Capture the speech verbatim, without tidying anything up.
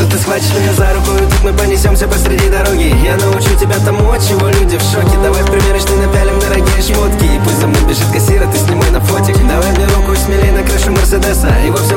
ты схватишь меня за руку, и тут мы понесемся посреди дороги. Я научу тебя тому, от чего люди в шоке. Давай в примерочной напялим дорогие шмотки, и пусть за мной бежит кассир, а ты снимай на фотик. Давай мне руку и смелей на крышу Мерседеса, и во